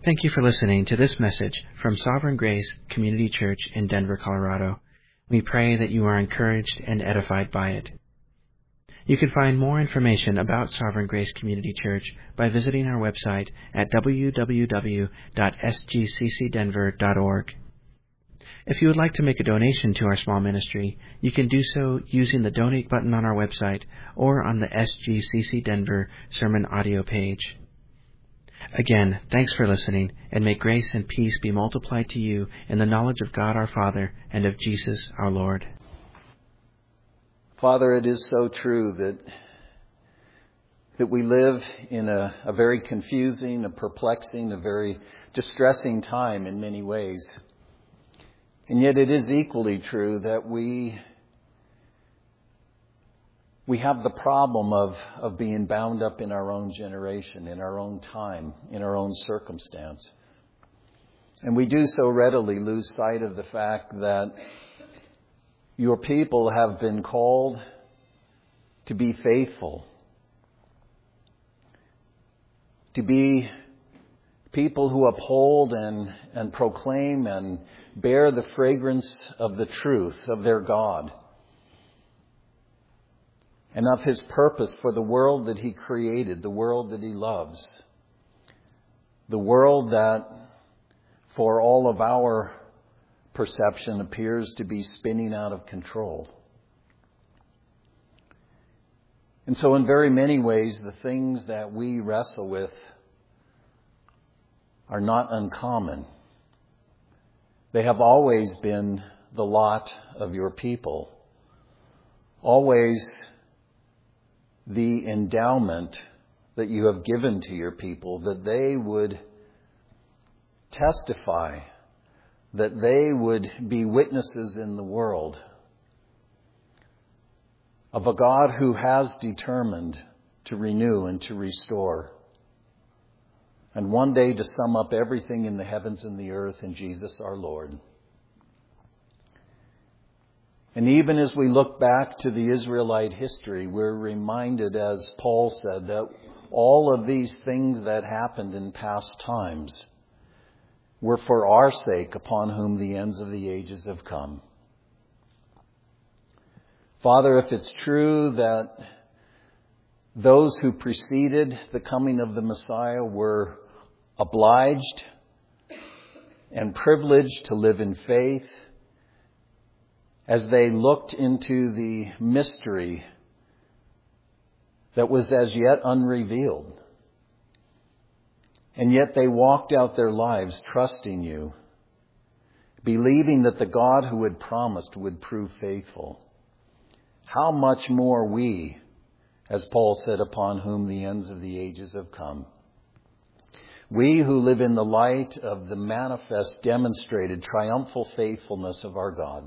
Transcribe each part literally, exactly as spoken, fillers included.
Thank you for listening to this message from Sovereign Grace Community Church in Denver, Colorado. We pray that you are encouraged and edified by it. You can find more information about Sovereign Grace Community Church by visiting our website at w w w dot s g c c denver dot org. If you would like to make a donation to our small ministry, you can do so using the donate button on our website or on the S G C C Denver sermon audio page. Again, thanks for listening, and may grace and peace be multiplied to you in the knowledge of God our Father and of Jesus our Lord. Father, it is so true that that we live in a, a very confusing, a perplexing, a very distressing time in many ways. And yet it is equally true that we we have the problem of, of being bound up in our own generation, in our own time, in our own circumstance. And we do so readily lose sight of the fact that your people have been called to be faithful, to be people who uphold and, and proclaim and bear the fragrance of the truth of their God and of His purpose for the world that He created, the world that He loves, the world that, for all of our perception, appears to be spinning out of control. And so in very many ways, the things that we wrestle with are not uncommon. They have always been the lot of your people, always the endowment that you have given to your people, that they would testify, that they would be witnesses in the world of a God who has determined to renew and to restore, and one day to sum up everything in the heavens and the earth in Jesus our Lord. And even as we look back to the Israelite history, we're reminded, as Paul said, that all of these things that happened in past times were for our sake, upon whom the ends of the ages have come. Father, if it's true that those who preceded the coming of the Messiah were obliged and privileged to live in faith as they looked into the mystery that was as yet unrevealed, and yet they walked out their lives trusting you, believing that the God who had promised would prove faithful, how much more we, as Paul said, upon whom the ends of the ages have come. We who live in the light of the manifest, demonstrated, triumphal faithfulness of our God.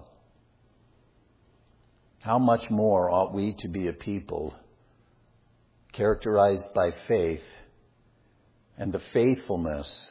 How much more ought we to be a people characterized by faith and the faithfulness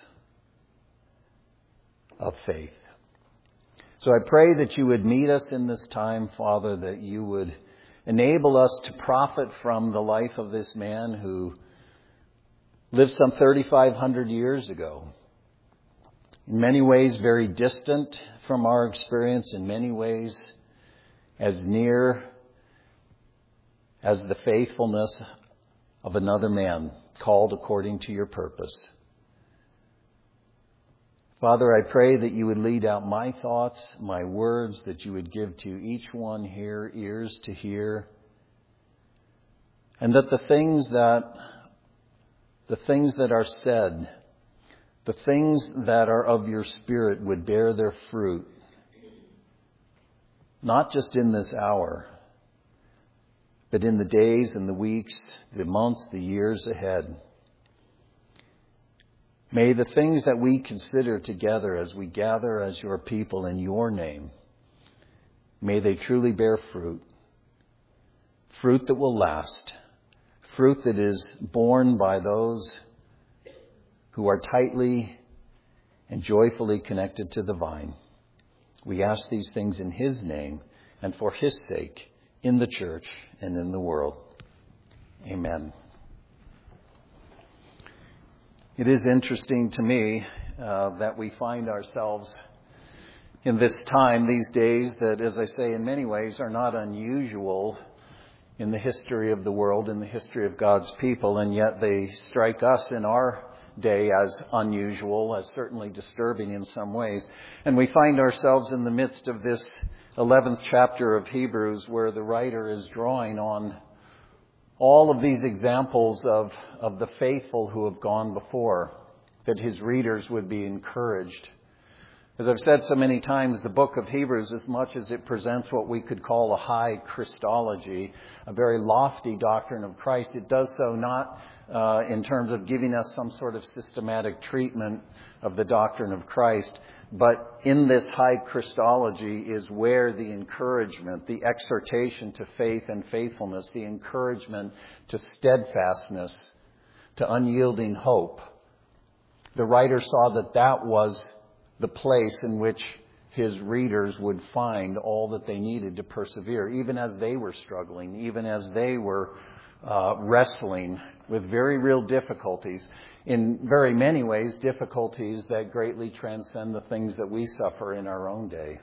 of faith. So I pray that you would meet us in this time, Father, that you would enable us to profit from the life of this man who lived some thirty-five hundred years ago. In many ways very distant from our experience, in many ways as near as the faithfulness of another man called according to your purpose. Father, I pray that you would lead out my thoughts, my words, that you would give to each one here ears to hear, and that the things that the things that are said, the things that are of your Spirit would bear their fruit, not just in this hour, but in the days and the weeks, the months, the years ahead. May the things that we consider together as we gather as your people in your name, may they truly bear fruit, fruit that will last, fruit that is borne by those who are tightly and joyfully connected to the vine. We ask these things in His name and for His sake in the church and in the world. Amen. It is interesting to me uh, that we find ourselves in this time these days that, as I say, in many ways are not unusual in the history of the world, in the history of God's people, and yet they strike us in our day as unusual, as certainly disturbing in some ways. And we find ourselves in the midst of this eleventh chapter of Hebrews, where the writer is drawing on all of these examples of, of the faithful who have gone before, that his readers would be encouraged. As I've said so many times, the book of Hebrews, as much as it presents what we could call a high Christology, a very lofty doctrine of Christ, it does so not uh, in terms of giving us some sort of systematic treatment of the doctrine of Christ, but in this high Christology is where the encouragement, the exhortation to faith and faithfulness, the encouragement to steadfastness, to unyielding hope. The writer saw that that was the place in which his readers would find all that they needed to persevere, even as they were struggling, even as they were uh, wrestling with very real difficulties, in very many ways, difficulties that greatly transcend the things that we suffer in our own day.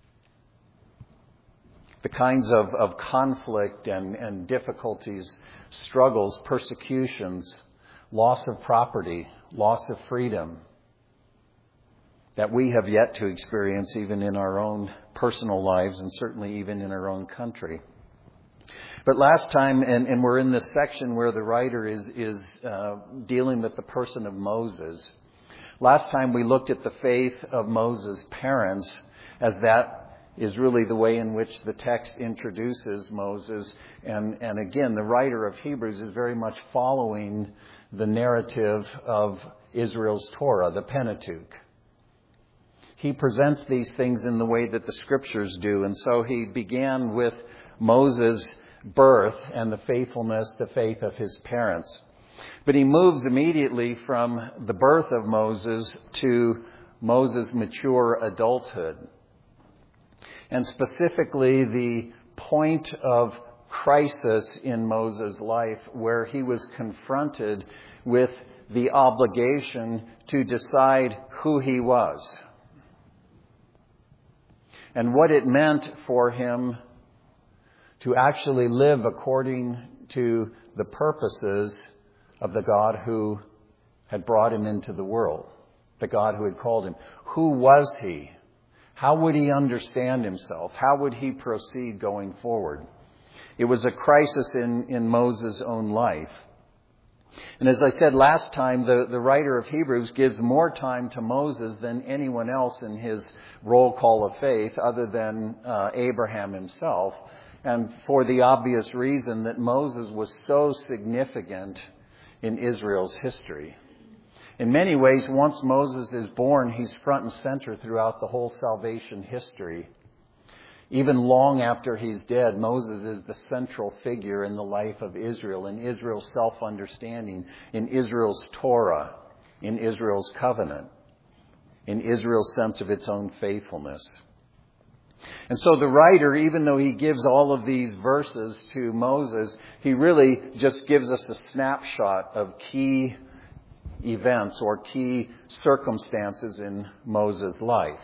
The kinds of, of conflict and, and difficulties, struggles, persecutions, loss of property, loss of freedom, that we have yet to experience even in our own personal lives and certainly even in our own country. But last time, and, and we're in this section where the writer is, is uh, dealing with the person of Moses. Last time we looked at the faith of Moses' parents, as that is really the way in which the text introduces Moses. And, and again, the writer of Hebrews is very much following the narrative of Israel's Torah, the Pentateuch. He presents these things in the way that the Scriptures do. And so he began with Moses' birth and the faithfulness, the faith of his parents. But he moves immediately from the birth of Moses to Moses' mature adulthood. And specifically the point of crisis in Moses' life where he was confronted with the obligation to decide who he was and what it meant for him to actually live according to the purposes of the God who had brought him into the world, the God who had called him. Who was he? How would he understand himself? How would he proceed going forward? It was a crisis in, in Moses' own life. And as I said last time, the, the writer of Hebrews gives more time to Moses than anyone else in his roll call of faith other than uh, Abraham himself. And for the obvious reason that Moses was so significant in Israel's history. In many ways, once Moses is born, he's front and center throughout the whole salvation history. Even long after he's dead, Moses is the central figure in the life of Israel, in Israel's self-understanding, in Israel's Torah, in Israel's covenant, in Israel's sense of its own faithfulness. And so the writer, even though he gives all of these verses to Moses, he really just gives us a snapshot of key events or key circumstances in Moses' life.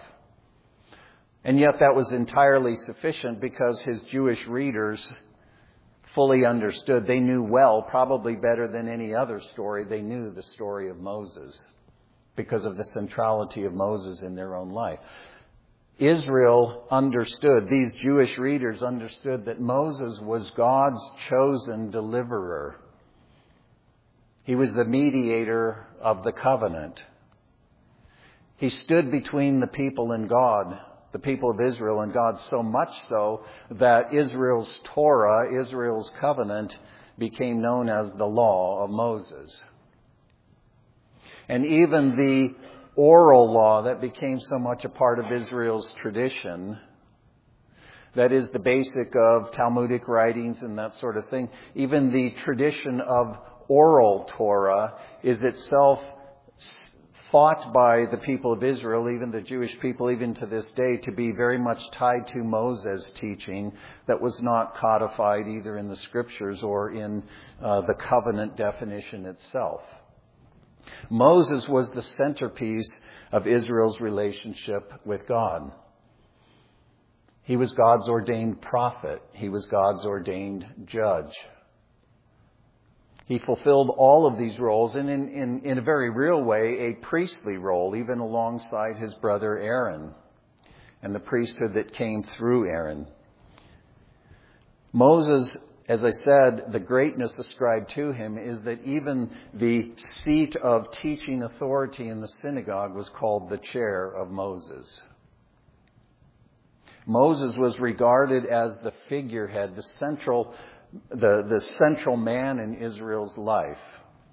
And yet that was entirely sufficient because his Jewish readers fully understood. They knew well, probably better than any other story, they knew the story of Moses because of the centrality of Moses in their own life. Israel understood, these Jewish readers understood that Moses was God's chosen deliverer. He was the mediator of the covenant. He stood between the people and God, the people of Israel and God, so much so that Israel's Torah, Israel's covenant, became known as the law of Moses. And even the oral law that became so much a part of Israel's tradition, that is the basic of Talmudic writings and that sort of thing, even the tradition of oral Torah is itself thought by the people of Israel, even the Jewish people, even to this day, to be very much tied to Moses' teaching that was not codified either in the Scriptures or in uh, the covenant definition itself. Moses was the centerpiece of Israel's relationship with God. He was God's ordained prophet. He was God's ordained judge. He fulfilled all of these roles, and in, in, in a very real way, a priestly role, even alongside his brother Aaron and the priesthood that came through Aaron. Moses, as I said, the greatness ascribed to him is that even the seat of teaching authority in the synagogue was called the chair of Moses. Moses was regarded as the figurehead, the central The, the central man in Israel's life.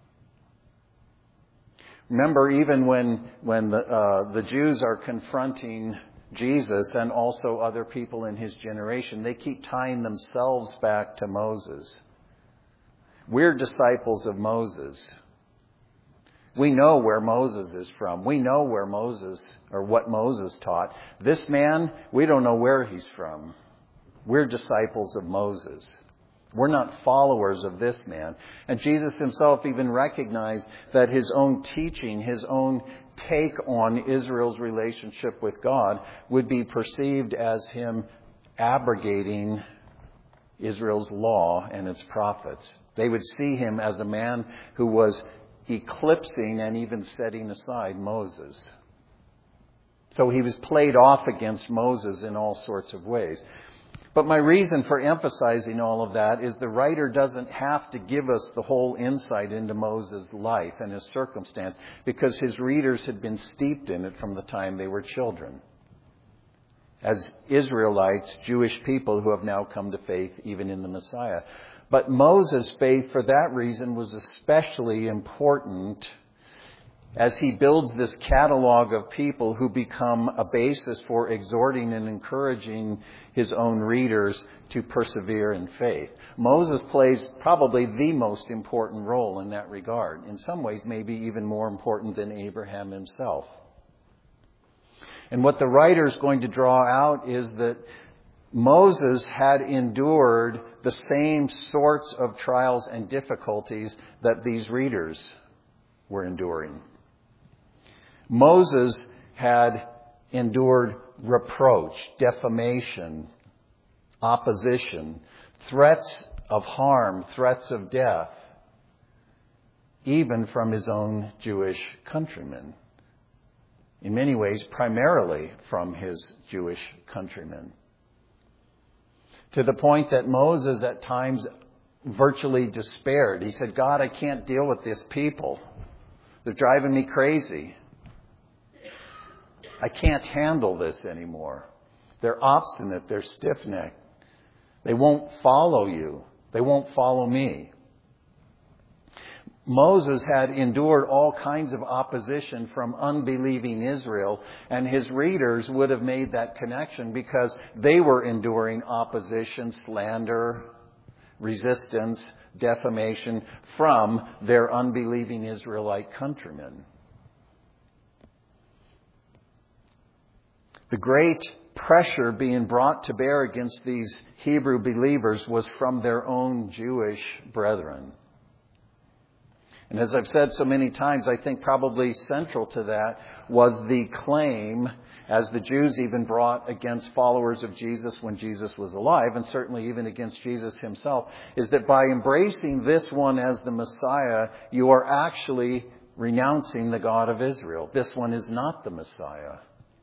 Remember, even when, when the, uh, the Jews are confronting Jesus and also other people in his generation, they keep tying themselves back to Moses. We're disciples of Moses. We know where Moses is from. We know where Moses, or what Moses taught. This man, we don't know where he's from. We're disciples of Moses. We're not followers of this man. And Jesus himself even recognized that his own teaching, his own take on Israel's relationship with God would be perceived as him abrogating Israel's law and its prophets. They would see him as a man who was eclipsing and even setting aside Moses. So he was played off against Moses in all sorts of ways. But my reason for emphasizing all of that is the writer doesn't have to give us the whole insight into Moses' life and his circumstance, because his readers had been steeped in it from the time they were children. As Israelites, Jewish people who have now come to faith even in the Messiah. But Moses' faith, for that reason, was especially important as he builds this catalog of people who become a basis for exhorting and encouraging his own readers to persevere in faith. Moses plays probably the most important role in that regard. In some ways, maybe even more important than Abraham himself. And what the writer is going to draw out is that Moses had endured the same sorts of trials and difficulties that these readers were enduring. Moses had endured reproach, defamation, opposition, threats of harm, threats of death, even from his own Jewish countrymen. In many ways, primarily from his Jewish countrymen. To the point that Moses at times virtually despaired. He said, God, I can't deal with this people. They're driving me crazy. I can't handle this anymore. They're obstinate. They're stiff-necked. They won't follow you. They won't follow me. Moses had endured all kinds of opposition from unbelieving Israel, and his readers would have made that connection because they were enduring opposition, slander, resistance, defamation from their unbelieving Israelite countrymen. The great pressure being brought to bear against these Hebrew believers was from their own Jewish brethren. And as I've said so many times, I think probably central to that was the claim, as the Jews even brought against followers of Jesus when Jesus was alive, and certainly even against Jesus himself, is that by embracing this one as the Messiah, you are actually renouncing the God of Israel. This one is not the Messiah.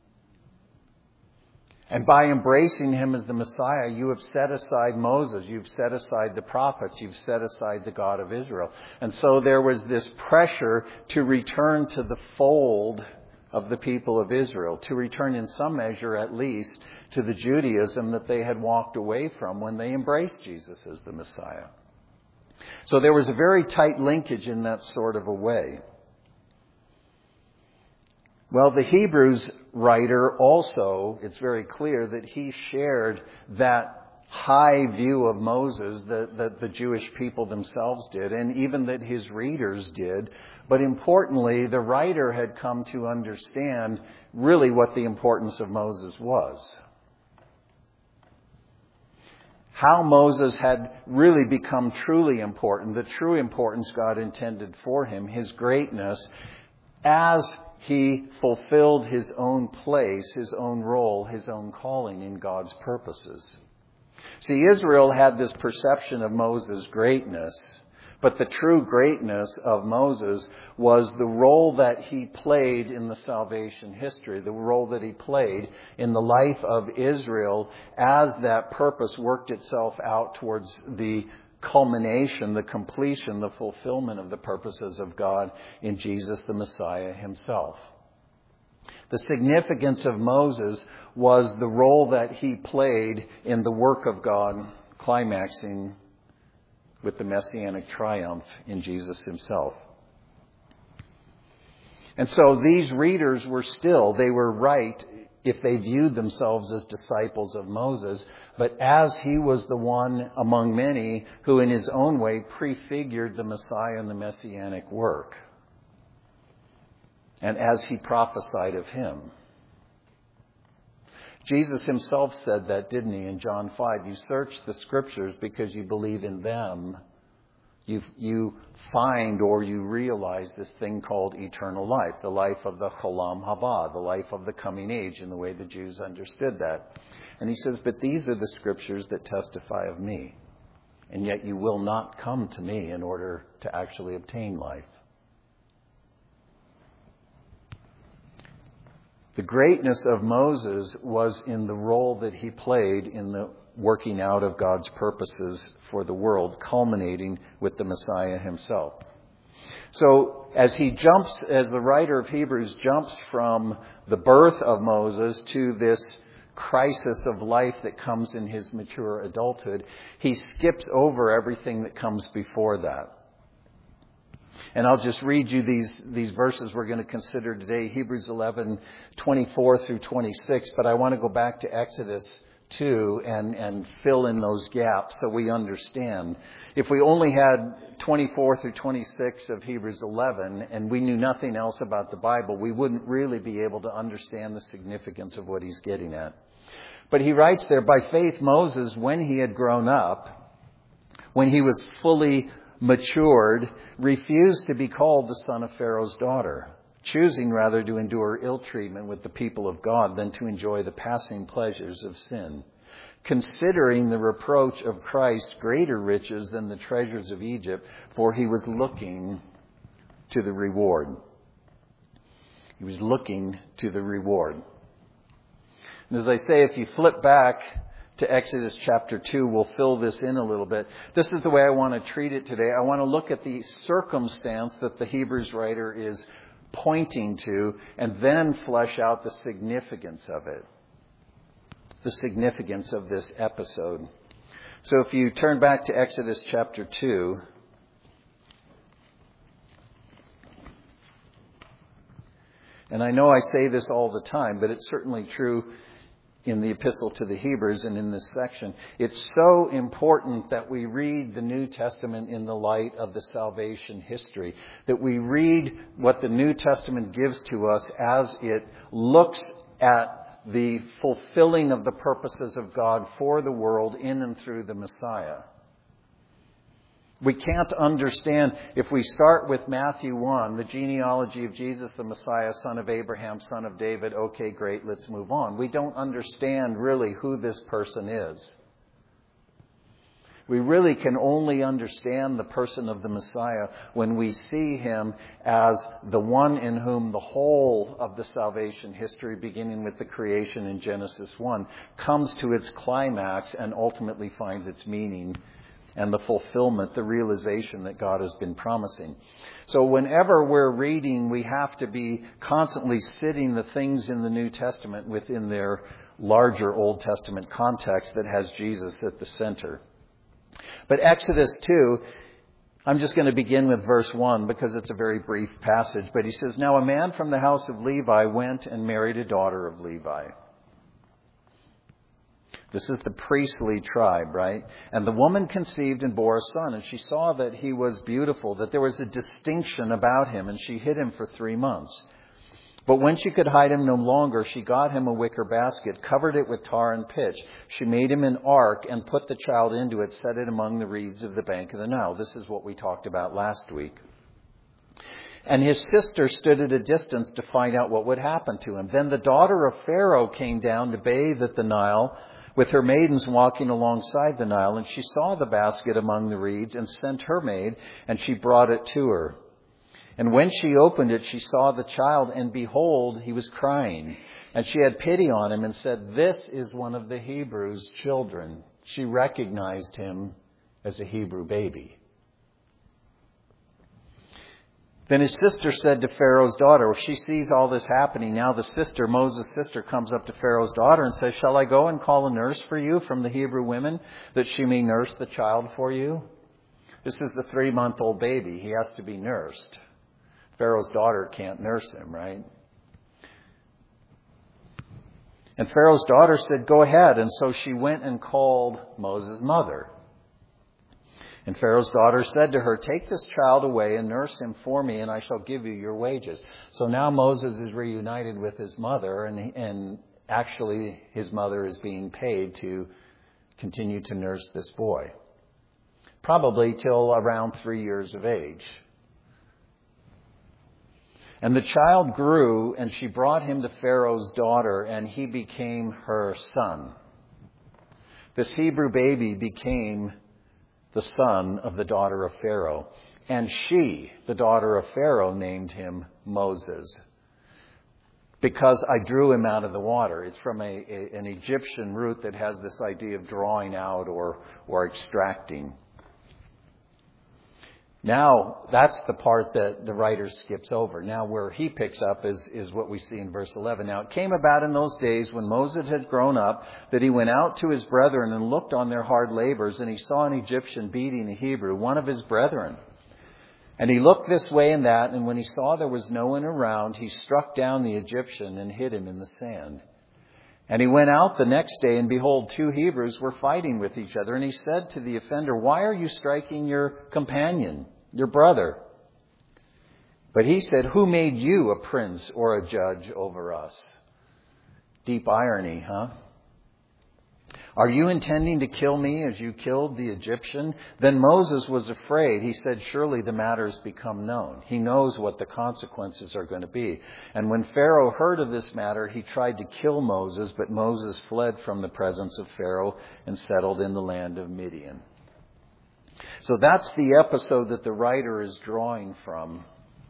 And by embracing him as the Messiah, you have set aside Moses, you've set aside the prophets, you've set aside the God of Israel. And so there was this pressure to return to the fold of the people of Israel, to return in some measure at least to the Judaism that they had walked away from when they embraced Jesus as the Messiah. So there was a very tight linkage in that sort of a way. Well, the Hebrews writer also, it's very clear that he shared that high view of Moses that, that the Jewish people themselves did, and even that his readers did. But importantly, the writer had come to understand really what the importance of Moses was. how Moses had really become truly important, the true importance God intended for him, his greatness, as he fulfilled his own place, his own role, his own calling in God's purposes. See, Israel had this perception of Moses' greatness, but the true greatness of Moses was the role that he played in the salvation history, the role that he played in the life of Israel as that purpose worked itself out towards the culmination, the completion, the fulfillment of the purposes of God in Jesus the Messiah himself. The significance of Moses was the role that he played in the work of God, climaxing with the messianic triumph in Jesus himself. And so these readers were still, they were right if they viewed themselves as disciples of Moses, but as he was the one among many who in his own way prefigured the Messiah and the messianic work, and as he prophesied of him. Jesus himself said that, didn't he, in John five? You search the scriptures because you believe in them. You, you find or you realize this thing called eternal life, the life of the Cholam Haba, the life of the coming age, in the way the Jews understood that. And he says, but these are the scriptures that testify of me. And yet you will not come to me in order to actually obtain life. The greatness of Moses was in the role that he played in the working out of God's purposes for the world, culminating with the Messiah himself. So as he jumps, as the writer of Hebrews jumps from the birth of Moses to this crisis of life that comes in his mature adulthood, he skips over everything that comes before that. And I'll just read you these, these verses we're going to consider today, Hebrews eleven, twenty-four through twenty-six. But I want to go back to Exodus two and, and fill in those gaps so we understand. If we only had twenty-four through twenty-six of Hebrews eleven and we knew nothing else about the Bible, we wouldn't really be able to understand the significance of what he's getting at. But he writes there, by faith Moses, when he had grown up, when he was fully matured, refused to be called the son of Pharaoh's daughter, choosing rather to endure ill treatment with the people of God than to enjoy the passing pleasures of sin, considering the reproach of Christ greater riches than the treasures of Egypt, for he was looking to the reward. He was looking to the reward. And as I say, if you flip back to Exodus chapter two, we'll fill this in a little bit. This is the way I want to treat it today. I want to look at the circumstance that the Hebrews writer is pointing to and then flesh out the significance of it. The significance of this episode. So if you turn back to Exodus chapter two. And I know I say this all the time, but it's certainly true in the epistle to the Hebrews and in this section. It's so important that we read the New Testament in the light of the salvation history, that we read what the New Testament gives to us as it looks at the fulfilling of the purposes of God for the world in and through the Messiah. We can't understand, if we start with Matthew one, the genealogy of Jesus, the Messiah, son of Abraham, son of David, okay, great, let's move on. We don't understand really who this person is. We really can only understand the person of the Messiah when we see him as the one in whom the whole of the salvation history, beginning with the creation in Genesis one, comes to its climax and ultimately finds its meaning and the fulfillment, the realization that God has been promising. So whenever we're reading, we have to be constantly sitting the things in the New Testament within their larger Old Testament context that has Jesus at the center. But Exodus two, I'm just going to begin with verse one because it's a very brief passage. But he says, now a man from the house of Levi went and married a daughter of Levi. This is the priestly tribe, right? And the woman conceived and bore a son, and she saw that he was beautiful, that there was a distinction about him, and she hid him for three months. But when she could hide him no longer, she got him a wicker basket, covered it with tar and pitch. She made him an ark and put the child into it, set it among the reeds of the bank of the Nile. This is what we talked about last week. And his sister stood at a distance to find out what would happen to him. Then the daughter of Pharaoh came down to bathe at the Nile, with her maidens walking alongside the Nile, and she saw the basket among the reeds and sent her maid, and she brought it to her. And when she opened it, she saw the child, and behold, he was crying. And she had pity on him and said, "This is one of the Hebrews' children." She recognized him as a Hebrew baby. Then his sister said to Pharaoh's daughter, well, she sees all this happening. Now the sister, Moses' sister, comes up to Pharaoh's daughter and says, "Shall I go and call a nurse for you from the Hebrew women, that she may nurse the child for you?" This is a three-month-old baby. He has to be nursed. Pharaoh's daughter can't nurse him, right? And Pharaoh's daughter said, "Go ahead." And so she went and called Moses' mother. And Pharaoh's daughter said to her, "Take this child away and nurse him for me, and I shall give you your wages." So now Moses is reunited with his mother, and, and actually his mother is being paid to continue to nurse this boy. Probably till around three years of age. And the child grew, and she brought him to Pharaoh's daughter, and he became her son. This Hebrew baby became the son of the daughter of Pharaoh. And she, the daughter of Pharaoh, named him Moses, because I drew him out of the water. It's from a, a, an Egyptian root that has this idea of drawing out or, or extracting. Now, that's the part that the writer skips over. Now, where he picks up is, is what we see in verse eleven. Now, it came about in those days when Moses had grown up that he went out to his brethren and looked on their hard labors, and he saw an Egyptian beating a Hebrew, one of his brethren. And he looked this way and that, and when he saw there was no one around, he struck down the Egyptian and hid him in the sand. And he went out the next day, and behold, two Hebrews were fighting with each other. And he said to the offender, "Why are you striking your companion, your brother?" But he said, "Who made you a prince or a judge over us?" Deep irony, huh? "Are you intending to kill me as you killed the Egyptian?" Then Moses was afraid. He said, "Surely the matter has become known." He knows what the consequences are going to be. And when Pharaoh heard of this matter, he tried to kill Moses, but Moses fled from the presence of Pharaoh and settled in the land of Midian. So that's the episode that the writer is drawing from.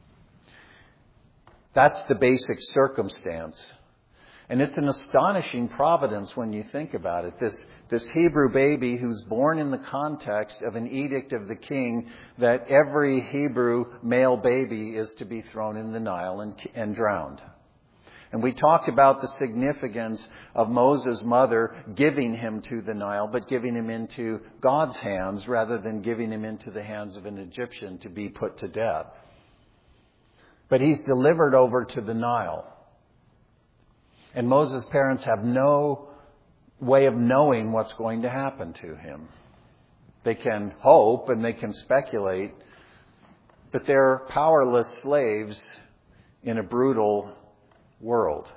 That's the basic circumstance. And it's an astonishing providence when you think about it. This, this Hebrew baby who's born in the context of an edict of the king that every Hebrew male baby is to be thrown in the Nile and, and drowned. And we talked about the significance of Moses' mother giving him to the Nile, but giving him into God's hands rather than giving him into the hands of an Egyptian to be put to death. But he's delivered over to the Nile. And Moses' parents have no way of knowing what's going to happen to him. They can hope and they can speculate, but they're powerless slaves in a brutal world.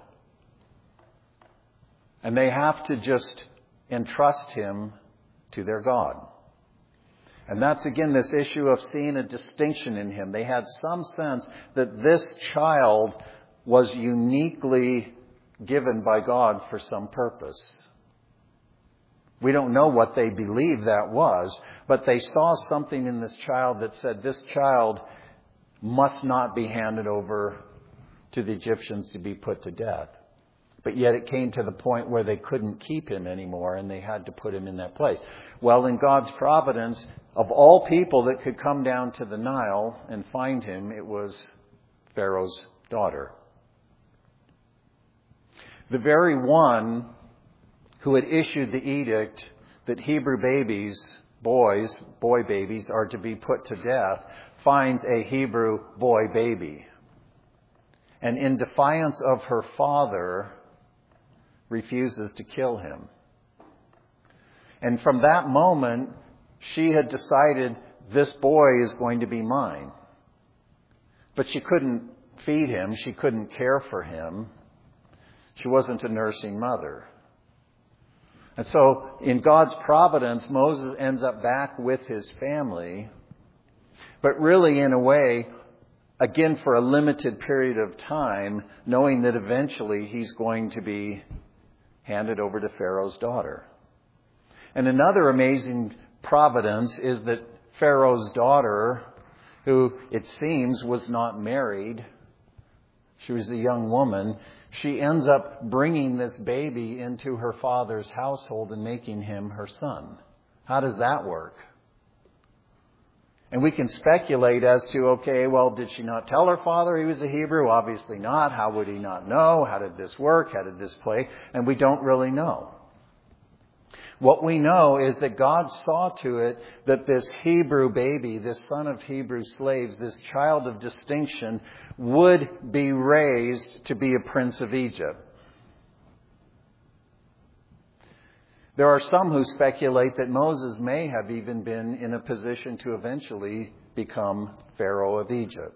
And they have to just entrust him to their God. And that's again this issue of seeing a distinction in him. They had some sense that this child was uniquely given by God for some purpose. We don't know what they believed that was, but they saw something in this child that said this child must not be handed over to the Egyptians to be put to death. But yet it came to the point where they couldn't keep him anymore and they had to put him in that place. Well, in God's providence, of all people that could come down to the Nile and find him, it was Pharaoh's daughter. The very one who had issued the edict that Hebrew babies, boys, boy babies, are to be put to death, finds a Hebrew boy baby. And in defiance of her father, refuses to kill him. And from that moment, she had decided, this boy is going to be mine. But she couldn't feed him. She couldn't care for him. She wasn't a nursing mother. And so in God's providence, Moses ends up back with his family. But really, in a way, again, for a limited period of time, knowing that eventually he's going to be handed over to Pharaoh's daughter. And another amazing providence is that Pharaoh's daughter, who it seems was not married, she was a young woman, she ends up bringing this baby into her father's household and making him her son. How does that work? And we can speculate as to, okay, well, did she not tell her father he was a Hebrew? Obviously not. How would he not know? How did this work? How did this play? And we don't really know. What we know is that God saw to it that this Hebrew baby, this son of Hebrew slaves, this child of distinction, would be raised to be a prince of Egypt. There are some who speculate that Moses may have even been in a position to eventually become Pharaoh of Egypt.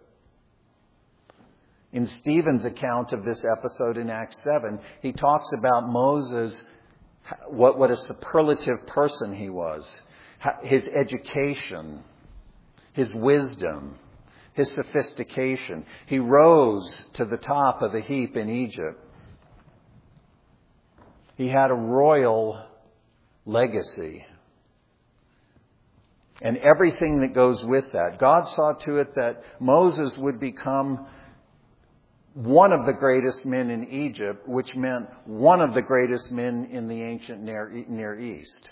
In Stephen's account of this episode in Acts seven, he talks about Moses, what, what a superlative person he was, his education, his wisdom, his sophistication. He rose to the top of the heap in Egypt. He had a royal legacy. And everything that goes with that. God saw to it that Moses would become one of the greatest men in Egypt, which meant one of the greatest men in the ancient Near, Near East.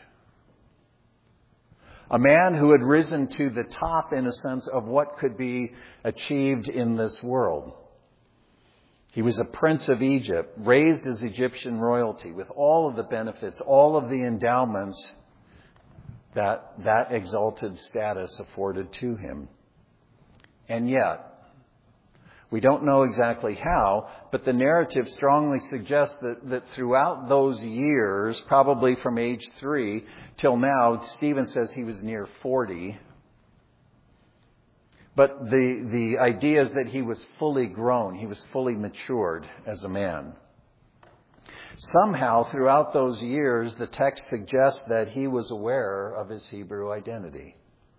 A man who had risen to the top, in a sense, of what could be achieved in this world. He was a prince of Egypt, raised as Egyptian royalty, with all of the benefits, all of the endowments that that exalted status afforded to him. And yet, we don't know exactly how, but the narrative strongly suggests that, that throughout those years, probably from age three till now, Stephen says he was near forty. But the, the idea is that he was fully grown. He was fully matured as a man. Somehow, throughout those years, the text suggests that he was aware of his Hebrew identity.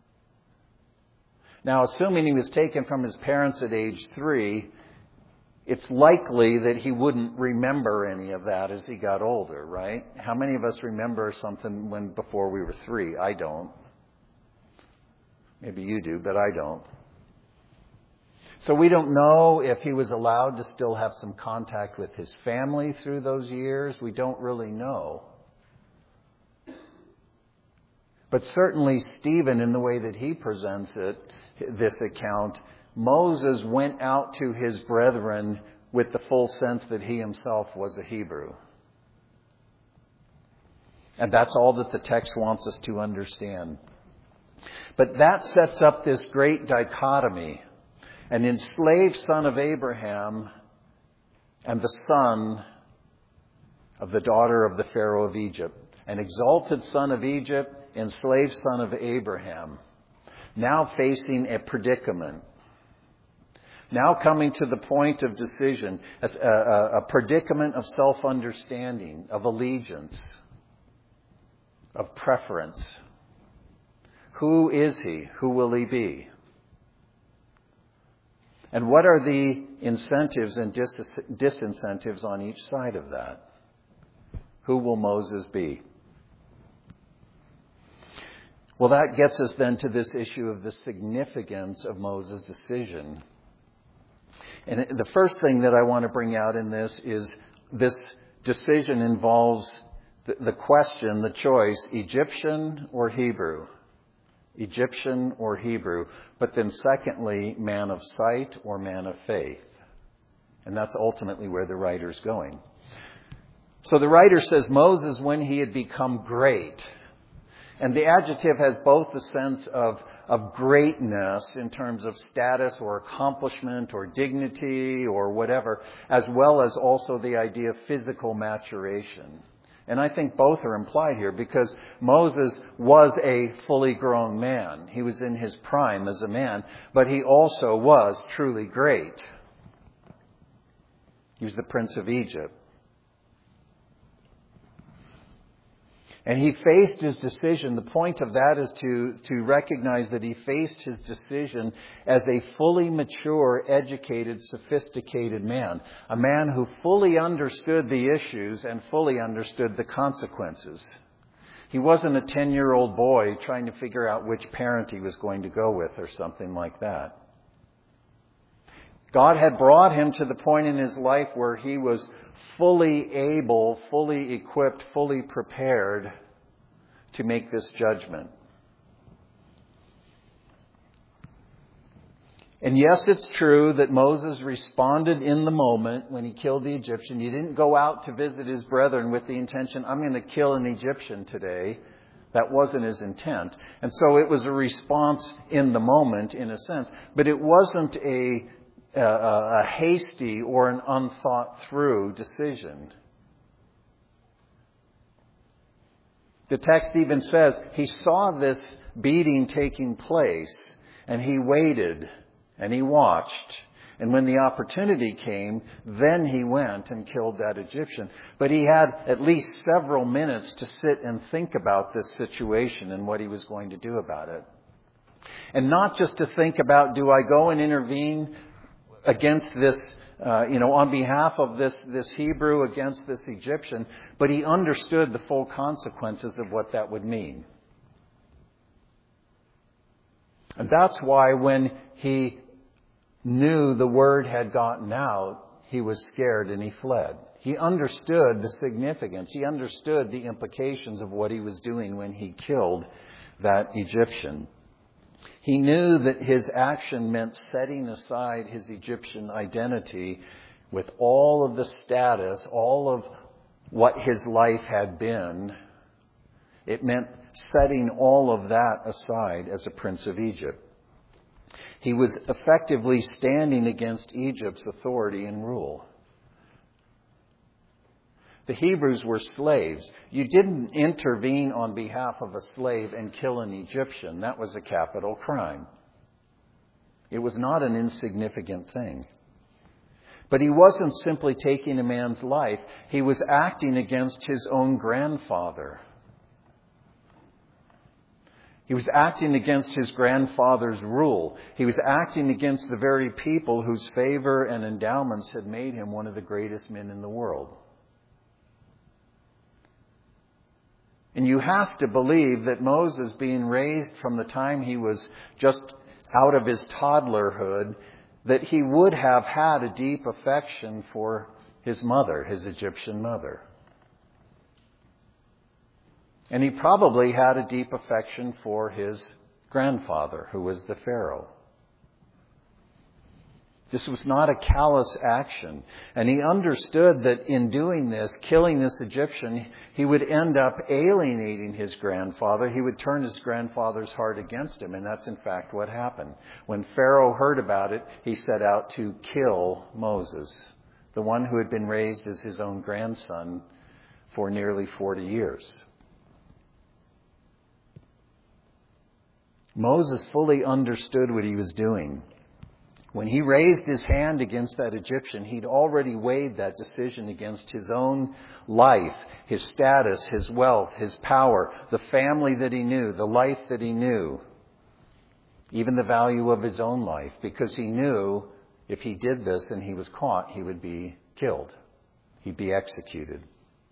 Now, assuming he was taken from his parents at age three, it's likely that he wouldn't remember any of that as he got older, right? How many of us remember something when before we were three? I don't. Maybe you do, but I don't. So we don't know if he was allowed to still have some contact with his family through those years. We don't really know. But certainly Stephen, in the way that he presents it, this account, Moses went out to his brethren with the full sense that he himself was a Hebrew. And that's all that the text wants us to understand. But that sets up this great dichotomy. An enslaved son of Abraham and the son of the daughter of the Pharaoh of Egypt. An exalted son of Egypt, enslaved son of Abraham. Now facing a predicament. Now coming to the point of decision. A, a, a predicament of self-understanding, of allegiance, of preference. Who is he? Who will he be? And what are the incentives and dis- disincentives on each side of that? Who will Moses be? Well, that gets us then to this issue of the significance of Moses' decision. And the first thing that I want to bring out in this is this decision involves the, the question, the choice, Egyptian or Hebrew? Egyptian or Hebrew, but then secondly, man of sight or man of faith. And that's ultimately where the writer's going. So the writer says Moses, when he had become great, and the adjective has both the sense of, of greatness in terms of status or accomplishment or dignity or whatever, as well as also the idea of physical maturation. And I think both are implied here because Moses was a fully grown man. He was in his prime as a man, but he also was truly great. He was the prince of Egypt. And he faced his decision. The point of that is to, to recognize that he faced his decision as a fully mature, educated, sophisticated man. A man who fully understood the issues and fully understood the consequences. He wasn't a ten-year-old boy trying to figure out which parent he was going to go with or something like that. God had brought him to the point in his life where he was fully able, fully equipped, fully prepared to make this judgment. And yes, it's true that Moses responded in the moment when he killed the Egyptian. He didn't go out to visit his brethren with the intention, I'm going to kill an Egyptian today. That wasn't his intent. And so it was a response in the moment, in a sense. But it wasn't a A, a hasty or an unthought through decision. The text even says he saw this beating taking place and he waited and he watched. And when the opportunity came, then he went and killed that Egyptian. But he had at least several minutes to sit and think about this situation and what he was going to do about it. And not just to think about, do I go and intervene against this, uh, you know, on behalf of this, this Hebrew against this Egyptian, but he understood the full consequences of what that would mean. And that's why when he knew the word had gotten out, he was scared and he fled. He understood the significance. He understood the implications of what he was doing when he killed that Egyptian. He knew that his action meant setting aside his Egyptian identity with all of the status, all of what his life had been. It meant setting all of that aside as a prince of Egypt. He was effectively standing against Egypt's authority and rule. The Hebrews were slaves. You didn't intervene on behalf of a slave and kill an Egyptian. That was a capital crime. It was not an insignificant thing. But he wasn't simply taking a man's life. He was acting against his own grandfather. He was acting against his grandfather's rule. He was acting against the very people whose favor and endowments had made him one of the greatest men in the world. And you have to believe that Moses, being raised from the time he was just out of his toddlerhood, that he would have had a deep affection for his mother, his Egyptian mother. And he probably had a deep affection for his grandfather, who was the Pharaoh. This was not a callous action. And he understood that in doing this, killing this Egyptian, he would end up alienating his grandfather. He would turn his grandfather's heart against him. And that's in fact what happened. When Pharaoh heard about it, he set out to kill Moses, the one who had been raised as his own grandson for nearly forty years. Moses fully understood what he was doing. When he raised his hand against that Egyptian, he'd already weighed that decision against his own life, his status, his wealth, his power, the family that he knew, the life that he knew, even the value of his own life, because he knew if he did this and he was caught, he would be killed. He'd be executed.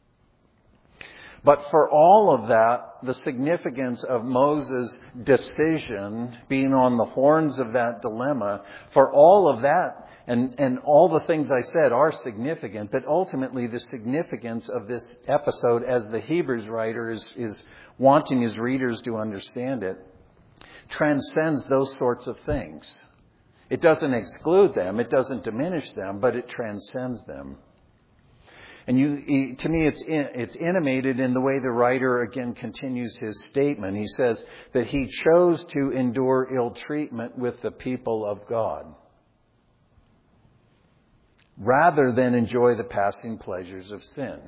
But for all of that, the significance of Moses' decision, being on the horns of that dilemma, for all of that, and, and all the things I said are significant, but ultimately the significance of this episode, as the Hebrews writer is, is wanting his readers to understand it, transcends those sorts of things. It doesn't exclude them, it doesn't diminish them, but it transcends them. And you, to me, it's it's intimated in the way the writer again continues his statement. He says that he chose to endure ill treatment with the people of God, rather than enjoy the passing pleasures of sin.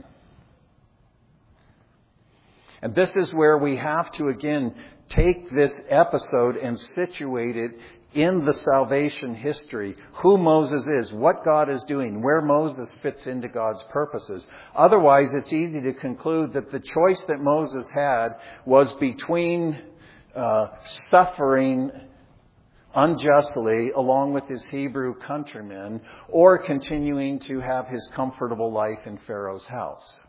And this is where we have to again take this episode and situate it in the salvation history who Moses is, what God is doing, where Moses fits into God's purposes. Otherwise, it's easy to conclude that the choice that Moses had was between uh, suffering unjustly along with his Hebrew countrymen or continuing to have his comfortable life in Pharaoh's house.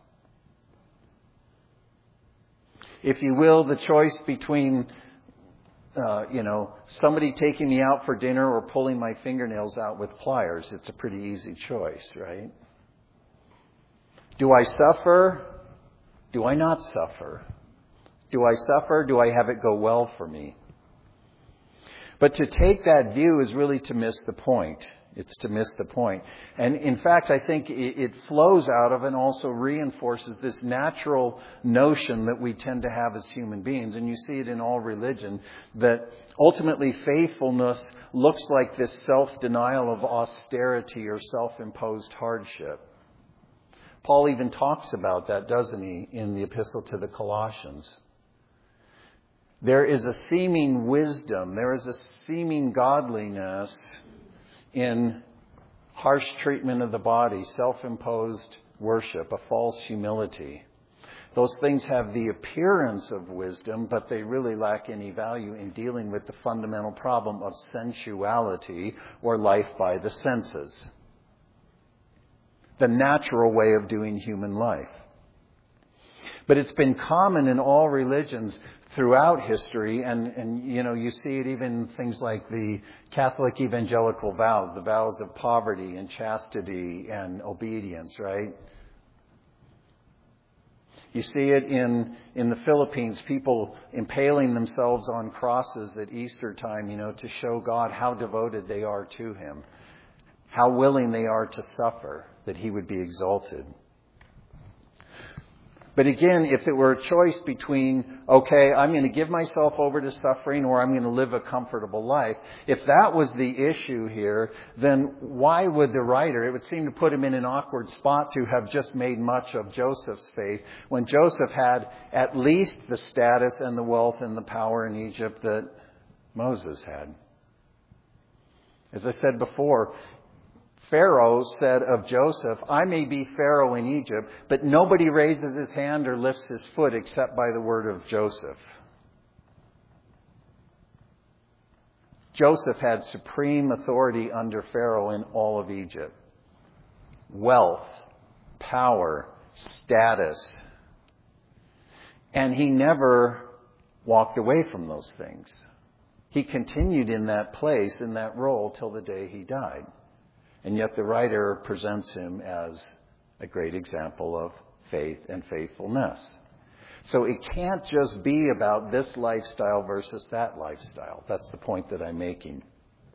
If you will, the choice between, uh, you know, somebody taking me out for dinner or pulling my fingernails out with pliers, it's a pretty easy choice, right? Do I suffer? Do I not suffer? Do I suffer? Do I have it go well for me? But to take that view is really to miss the point. It's to miss the point. And in fact, I think it flows out of and also reinforces this natural notion that we tend to have as human beings. And you see it in all religion, that ultimately faithfulness looks like this self-denial of austerity or self-imposed hardship. Paul even talks about that, doesn't he, in the epistle to the Colossians. There is a seeming wisdom, there is a seeming godliness in harsh treatment of the body, self-imposed worship, a false humility. Those things have the appearance of wisdom, but they really lack any value in dealing with the fundamental problem of sensuality or life by the senses. The natural way of doing human life. But it's been common in all religions throughout history, and, and you know, you see it even in things like the Catholic evangelical vows, the vows of poverty and chastity and obedience, right? You see it in, in the Philippines, people impaling themselves on crosses at Easter time, you know, to show God how devoted they are to Him, how willing they are to suffer, that He would be exalted. But again, if it were a choice between, okay, I'm going to give myself over to suffering or I'm going to live a comfortable life, if that was the issue here, then why would the writer, it would seem to put him in an awkward spot to have just made much of Joseph's faith when Joseph had at least the status and the wealth and the power in Egypt that Moses had. As I said before, Pharaoh said of Joseph, I may be Pharaoh in Egypt, but nobody raises his hand or lifts his foot except by the word of Joseph. Joseph had supreme authority under Pharaoh in all of Egypt. Wealth, power, status. And he never walked away from those things. He continued in that place, in that role, till the day he died. And yet the writer presents him as a great example of faith and faithfulness. So it can't just be about this lifestyle versus that lifestyle. That's the point that I'm making.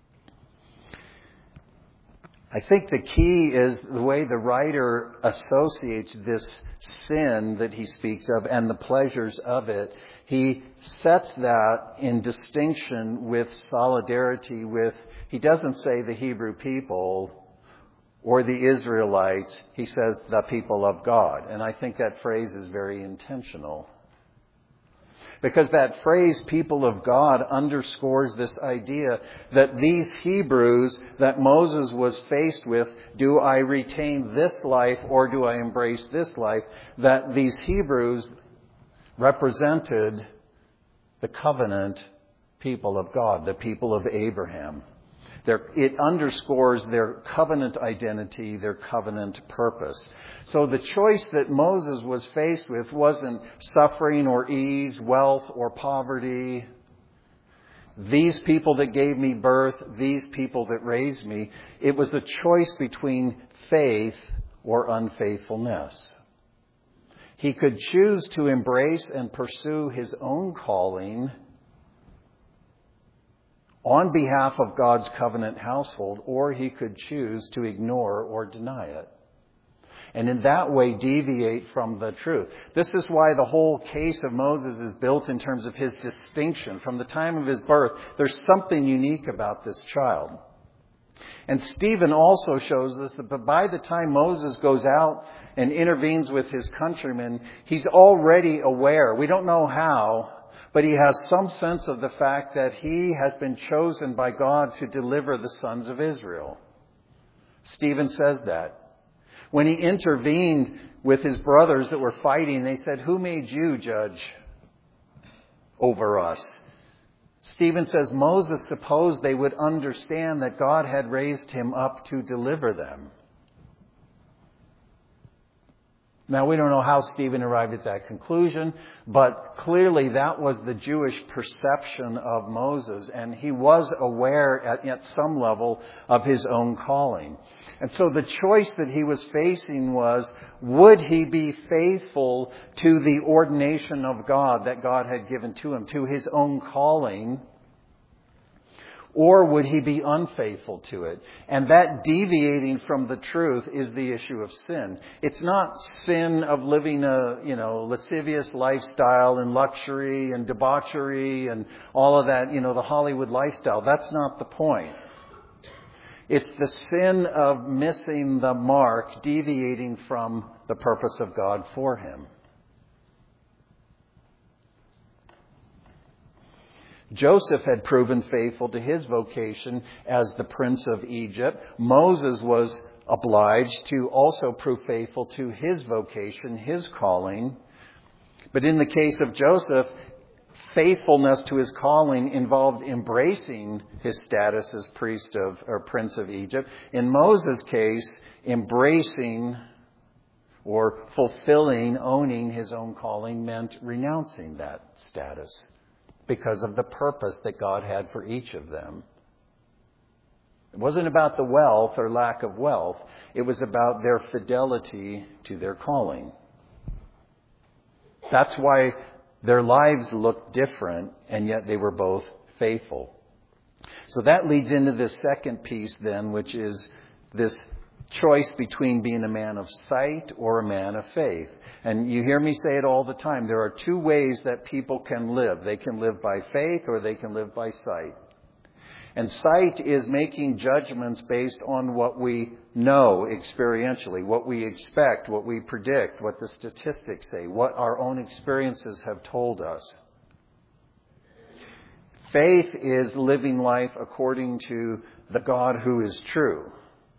I think the key is the way the writer associates this sin that he speaks of and the pleasures of it. He sets that in distinction with solidarity with, he doesn't say the Hebrew people or the Israelites. He says the people of God. And I think that phrase is very intentional. Because that phrase, people of God, underscores this idea that these Hebrews that Moses was faced with, do I retain this life or do I embrace this life? That these Hebrews represented the covenant people of God, the people of Abraham. Their, it underscores their covenant identity, their covenant purpose. So the choice that Moses was faced with wasn't suffering or ease, wealth or poverty. These people that gave me birth, these people that raised me. It was a choice between faith or unfaithfulness. He could choose to embrace and pursue his own calling on behalf of God's covenant household, or he could choose to ignore or deny it. And in that way deviate from the truth. This is why the whole case of Moses is built in terms of his distinction. From the time of his birth, there's something unique about this child. And Stephen also shows us that by the time Moses goes out and intervenes with his countrymen, he's already aware. We don't know how, but he has some sense of the fact that he has been chosen by God to deliver the sons of Israel. Stephen says that. When he intervened with his brothers that were fighting, they said, "Who made you judge over us?" Stephen says Moses supposed they would understand that God had raised him up to deliver them. Now, we don't know how Stephen arrived at that conclusion, but clearly that was the Jewish perception of Moses, and he was aware at, at some level of his own calling. And so the choice that he was facing was, would he be faithful to the ordination of God that God had given to him, to his own calling, or would he be unfaithful to it? And that deviating from the truth is the issue of sin. It's not sin of living a, you know, lascivious lifestyle and luxury and debauchery and all of that, you know, the Hollywood lifestyle. That's not the point. It's the sin of missing the mark, deviating from the purpose of God for him. Joseph had proven faithful to his vocation as the prince of Egypt. Moses was obliged to also prove faithful to his vocation, his calling. But in the case of Joseph, faithfulness to his calling involved embracing his status as priest of or prince of Egypt. In Moses' case, embracing or fulfilling, owning his own calling meant renouncing that status because of the purpose that God had for each of them. It wasn't about the wealth or lack of wealth. It was about their fidelity to their calling. That's why their lives looked different, and yet they were both faithful. So that leads into this second piece then, which is this choice between being a man of sight or a man of faith. And you hear me say it all the time. There are two ways that people can live. They can live by faith or they can live by sight. And sight is making judgments based on what we know experientially, what we expect, what we predict, what the statistics say, what our own experiences have told us. Faith is living life according to the God who is true.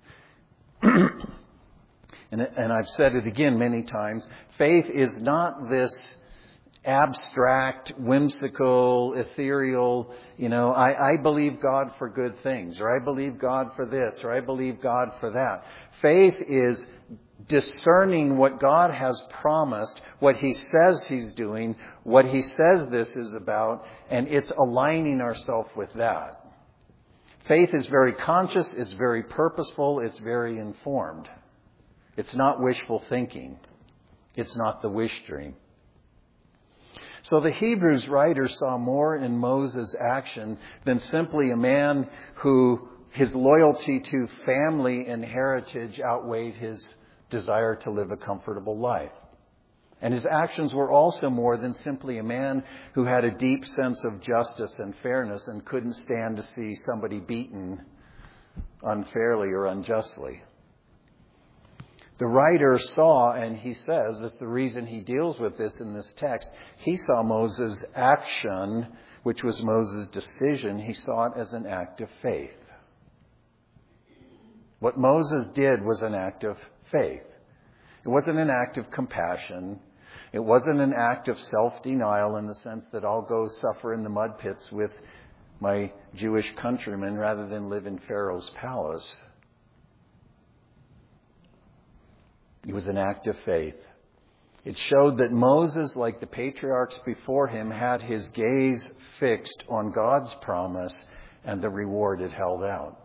and, and I've said it again many times. Faith is not this abstract, whimsical, ethereal, you know, I, I believe God for good things, or I believe God for this, or I believe God for that. Faith is discerning what God has promised, what He says He's doing, what He says this is about, and it's aligning ourselves with that. Faith is very conscious, it's very purposeful, it's very informed. It's not wishful thinking. It's not the wish dream. So the Hebrews writer saw more in Moses' action than simply a man who his loyalty to family and heritage outweighed his desire to live a comfortable life. And his actions were also more than simply a man who had a deep sense of justice and fairness and couldn't stand to see somebody beaten unfairly or unjustly. The writer saw, and he says that's the reason he deals with this in this text, he saw Moses' action, which was Moses' decision, he saw it as an act of faith. What Moses did was an act of faith. It wasn't an act of compassion. It wasn't an act of self-denial in the sense that I'll go suffer in the mud pits with my Jewish countrymen rather than live in Pharaoh's palace. It was an act of faith. It showed that Moses, like the patriarchs before him, had his gaze fixed on God's promise and the reward it held out.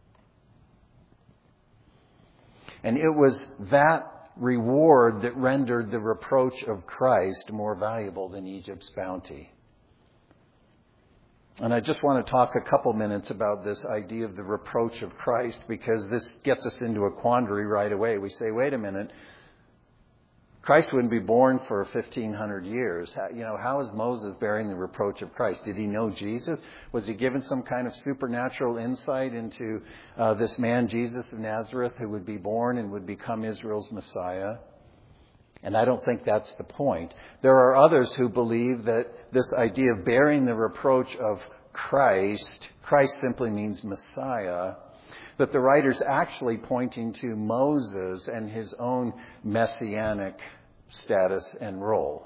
And it was that reward that rendered the reproach of Christ more valuable than Egypt's bounty. And I just want to talk a couple minutes about this idea of the reproach of Christ, because this gets us into a quandary right away. We say, wait a minute, Christ wouldn't be born for fifteen hundred years. How, you know, how is Moses bearing the reproach of Christ? Did he know Jesus? Was he given some kind of supernatural insight into uh, this man, Jesus of Nazareth, who would be born and would become Israel's Messiah? And I don't think that's the point. There are others who believe that this idea of bearing the reproach of Christ, Christ simply means Messiah, that the writer's actually pointing to Moses and his own messianic status and role.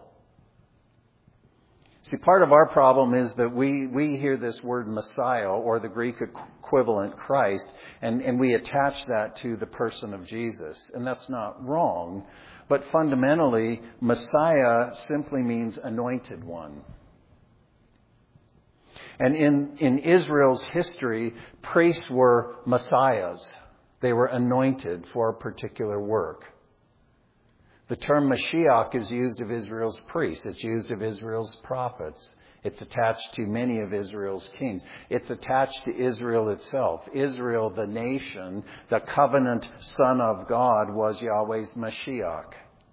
See, part of our problem is that we, we hear this word Messiah, or the Greek equivalent Christ, and, and we attach that to the person of Jesus. And that's not wrong, but fundamentally, Messiah simply means anointed one. And in, in Israel's history, priests were messiahs. They were anointed for a particular work. The term Mashiach is used of Israel's priests. It's used of Israel's prophets. It's attached to many of Israel's kings. It's attached to Israel itself. Israel, the nation, the covenant Son of God, was Yahweh's Mashiach.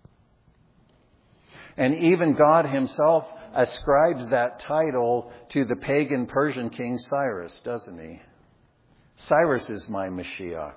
And even God himself ascribes that title to the pagan Persian king Cyrus, doesn't he? Cyrus is my Mashiach.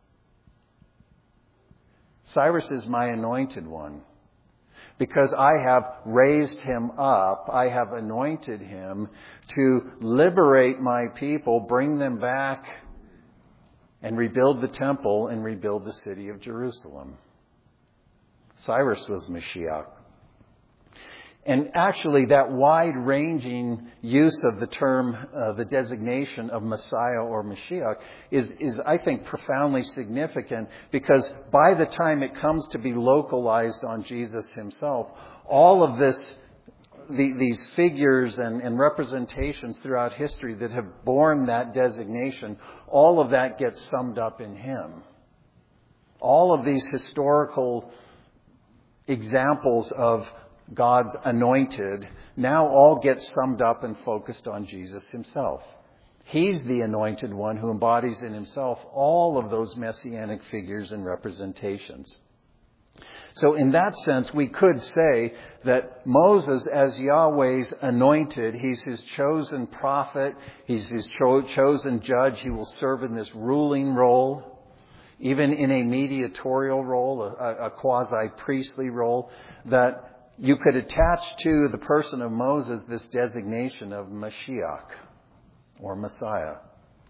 Cyrus is my anointed one. Because I have raised him up, I have anointed him to liberate my people, bring them back, and rebuild the temple and rebuild the city of Jerusalem. Cyrus was Mashiach. And actually, that wide-ranging use of the term, uh, the designation of Messiah or Mashiach is, is, I think, profoundly significant, because by the time it comes to be localized on Jesus himself, all of this, the, these figures and, and representations throughout history that have borne that designation, all of that gets summed up in him. All of these historical examples of God's anointed now all get summed up and focused on Jesus himself. He's the anointed one who embodies in himself all of those messianic figures and representations. So in that sense, we could say that Moses, as Yahweh's anointed, he's his chosen prophet, he's his cho- chosen judge, he will serve in this ruling role, even in a mediatorial role, a, a quasi-priestly role, that you could attach to the person of Moses this designation of Mashiach, or Messiah.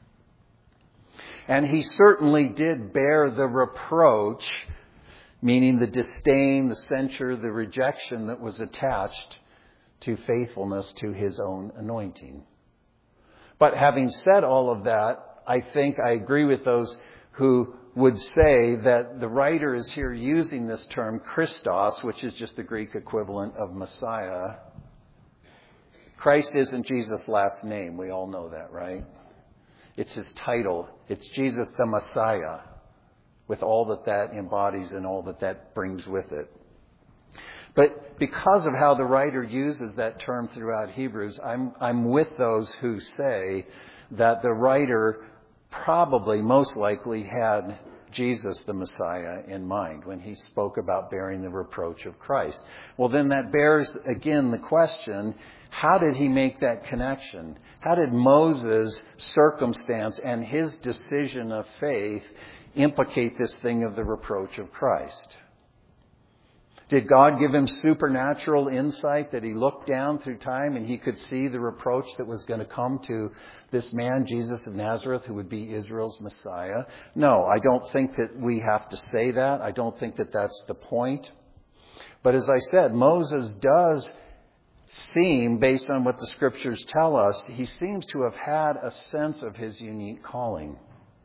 And he certainly did bear the reproach, meaning the disdain, the censure, the rejection that was attached to faithfulness to his own anointing. But having said all of that, I think I agree with those who would say that the writer is here using this term Christos, which is just the Greek equivalent of Messiah. Christ isn't Jesus' last name. We all know that, right? It's his title. It's Jesus the Messiah, with all that that embodies and all that that brings with it. But because of how the writer uses that term throughout Hebrews, I'm, I'm with those who say that the writer probably, most likely, had Jesus the Messiah in mind when he spoke about bearing the reproach of Christ. Well, then that bears, again, the question, how did he make that connection? How did Moses' circumstance and his decision of faith implicate this thing of the reproach of Christ? Did God give him supernatural insight that he looked down through time and he could see the reproach that was going to come to this man, Jesus of Nazareth, who would be Israel's Messiah? No, I don't think that we have to say that. I don't think that that's the point. But as I said, Moses does seem, based on what the scriptures tell us, he seems to have had a sense of his unique calling.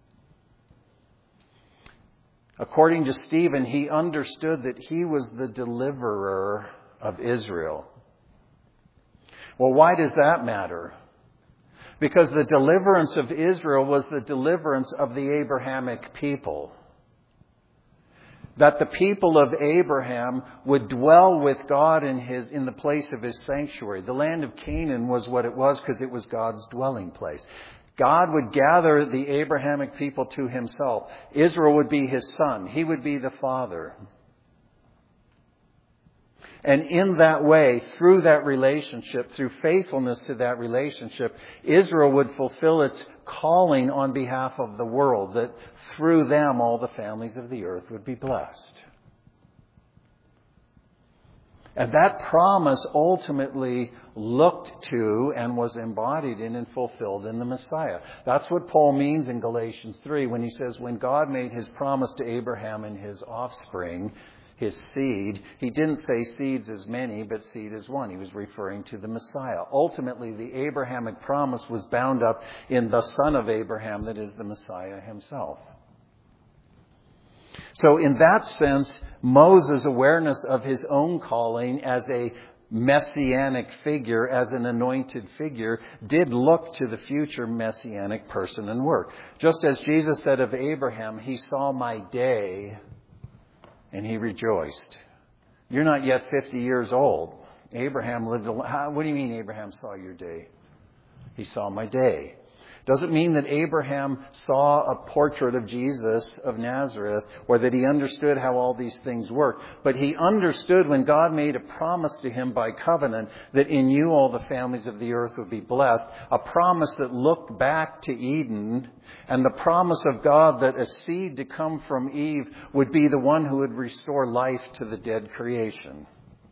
According to Stephen, he understood that he was the deliverer of Israel. Well, why does that matter? Because the deliverance of Israel was the deliverance of the Abrahamic people. That the people of Abraham would dwell with God in his in the place of his sanctuary. The land of Canaan was what it was because it was God's dwelling place. God would gather the Abrahamic people to himself. Israel would be his son. He would be the father. And in that way, through that relationship, through faithfulness to that relationship, Israel would fulfill its calling on behalf of the world, that through them all the families of the earth would be blessed. And that promise ultimately looked to and was embodied in and fulfilled in the Messiah. That's what Paul means in Galatians three when he says, when God made his promise to Abraham and his offspring, his seed, he didn't say seeds as many, but seed as one. He was referring to the Messiah. Ultimately, the Abrahamic promise was bound up in the son of Abraham, that is the Messiah himself. So in that sense, Moses' awareness of his own calling as a messianic figure, as an anointed figure, did look to the future messianic person and work. Just as Jesus said of Abraham, he saw my day and he rejoiced. You're not yet fifty years old. Abraham lived a lot. What do you mean Abraham saw your day? He saw my day. Doesn't mean that Abraham saw a portrait of Jesus of Nazareth or that he understood how all these things work. But he understood when God made a promise to him by covenant that in you all the families of the earth would be blessed. A promise that looked back to Eden, and the promise of God that a seed to come from Eve would be the one who would restore life to the dead creation.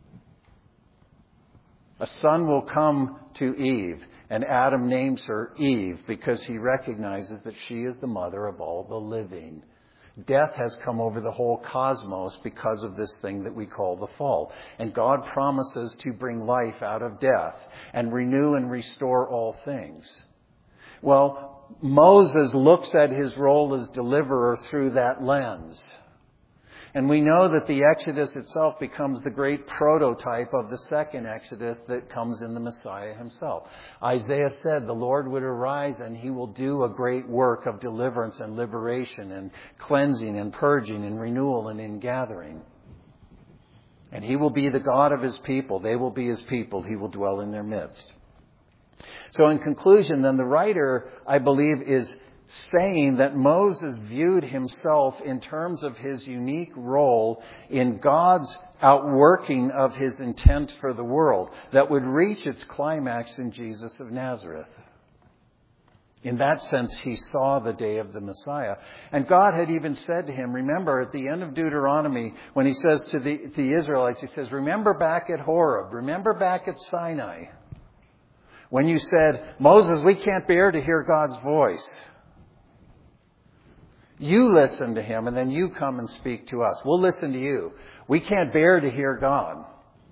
A son will come to Eve. And Adam names her Eve because he recognizes that she is the mother of all the living. Death has come over the whole cosmos because of this thing that we call the fall. And God promises to bring life out of death and renew and restore all things. Well, Moses looks at his role as deliverer through that lens. And we know that the Exodus itself becomes the great prototype of the second Exodus that comes in the Messiah himself. Isaiah said the Lord would arise and he will do a great work of deliverance and liberation and cleansing and purging and renewal and ingathering. And he will be the God of his people. They will be his people. He will dwell in their midst. So in conclusion, then, the writer, I believe, is saying that Moses viewed himself in terms of his unique role in God's outworking of his intent for the world that would reach its climax in Jesus of Nazareth. In that sense, he saw the day of the Messiah. And God had even said to him, remember at the end of Deuteronomy, when he says to the, the Israelites, he says, remember back at Horeb, remember back at Sinai, when you said, Moses, we can't bear to hear God's voice. You listen to him and then you come and speak to us. We'll listen to you. We can't bear to hear God.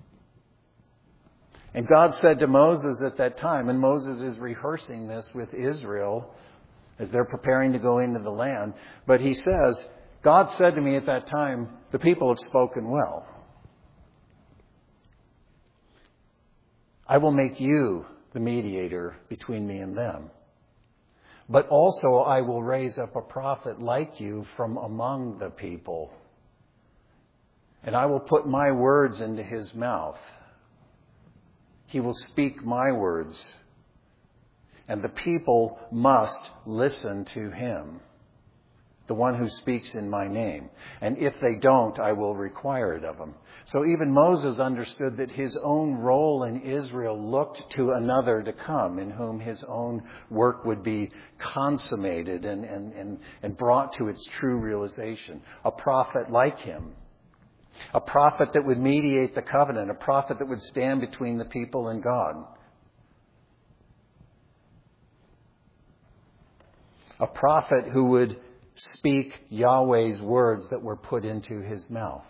And God said to Moses at that time, and Moses is rehearsing this with Israel as they're preparing to go into the land. But he says, God said to me at that time, the people have spoken well. I will make you the mediator between me and them. But also I will raise up a prophet like you from among the people. And I will put my words into his mouth. He will speak my words. And the people must listen to him, the one who speaks in my name. And if they don't, I will require it of them. So even Moses understood that his own role in Israel looked to another to come, in whom his own work would be consummated and, and, and, and brought to its true realization. A prophet like him. A prophet that would mediate the covenant. A prophet that would stand between the people and God. A prophet who would speak Yahweh's words that were put into his mouth.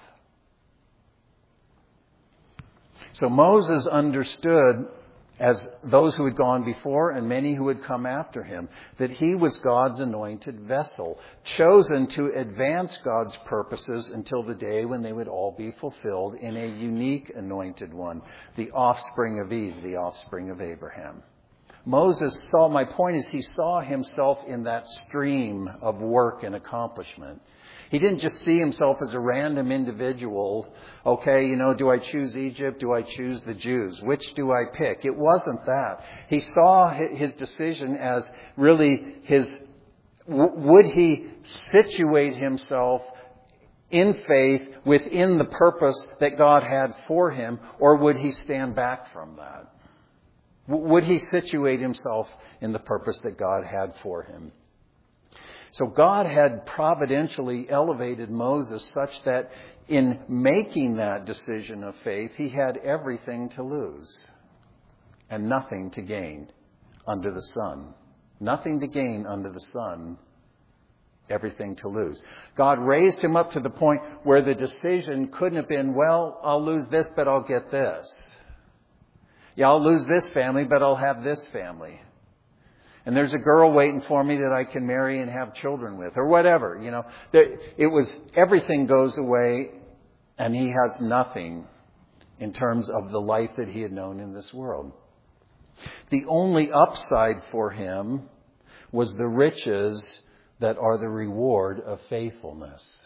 So Moses understood, as those who had gone before and many who had come after him, that he was God's anointed vessel, chosen to advance God's purposes until the day when they would all be fulfilled in a unique anointed one, the offspring of Eve, the offspring of Abraham. Moses saw, my point is, he saw himself in that stream of work and accomplishment. He didn't just see himself as a random individual. Okay, you know, do I choose Egypt? Do I choose the Jews? Which do I pick? It wasn't that. He saw his decision as really his, would he situate himself in faith within the purpose that God had for him, or would he stand back from that? Would he situate himself in the purpose that God had for him? So God had providentially elevated Moses such that in making that decision of faith, he had everything to lose and nothing to gain under the sun. Nothing to gain under the sun, everything to lose. God raised him up to the point where the decision couldn't have been, well, I'll lose this, but I'll get this. Yeah, I'll lose this family, but I'll have this family. And there's a girl waiting for me that I can marry and have children with, or whatever, you know. It was, everything goes away, and he has nothing in terms of the life that he had known in this world. The only upside for him was the riches that are the reward of faithfulness.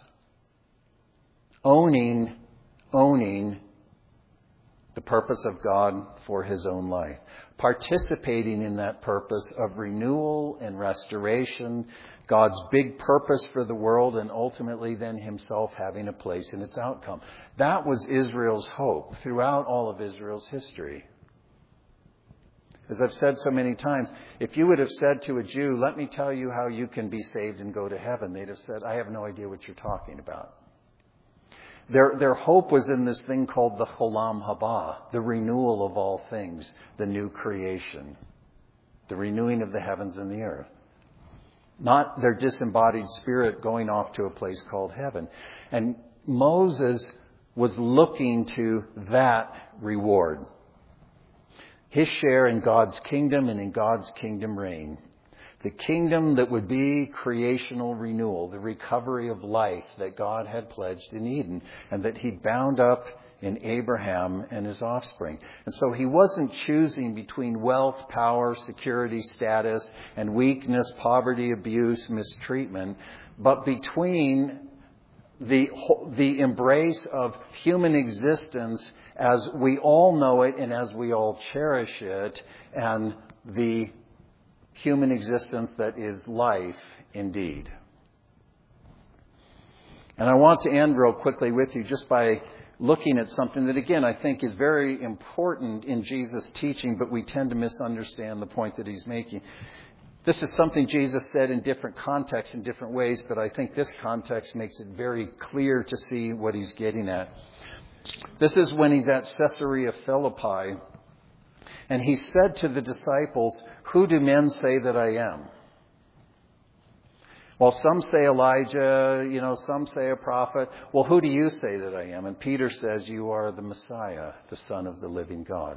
Owning, owning the purpose of God for his own life. Participating in that purpose of renewal and restoration, God's big purpose for the world, and ultimately then himself having a place in its outcome. That was Israel's hope throughout all of Israel's history. As I've said so many times, if you would have said to a Jew, let me tell you how you can be saved and go to heaven, they'd have said, I have no idea what you're talking about. Their, their hope was in this thing called the Cholam Haba, the renewal of all things, the new creation, the renewing of the heavens and the earth. Not their disembodied spirit going off to a place called heaven. And Moses was looking to that reward. His share in God's kingdom and in God's kingdom reign. The kingdom that would be creational renewal, the recovery of life that God had pledged in Eden and that he bound up in Abraham and his offspring. And so he wasn't choosing between wealth, power, security, status, and weakness, poverty, abuse, mistreatment, but between the, the embrace of human existence as we all know it and as we all cherish it, and the human existence that is life indeed. And I want to end real quickly with you just by looking at something that, again, I think is very important in Jesus' teaching, but we tend to misunderstand the point that he's making. This is something Jesus said in different contexts, in different ways, but I think this context makes it very clear to see what he's getting at. This is when he's at Caesarea Philippi, and he said to the disciples, who do men say that I am? Well, some say Elijah, you know, some say a prophet. Well, who do you say that I am? And Peter says, you are the Messiah, the Son of the living God.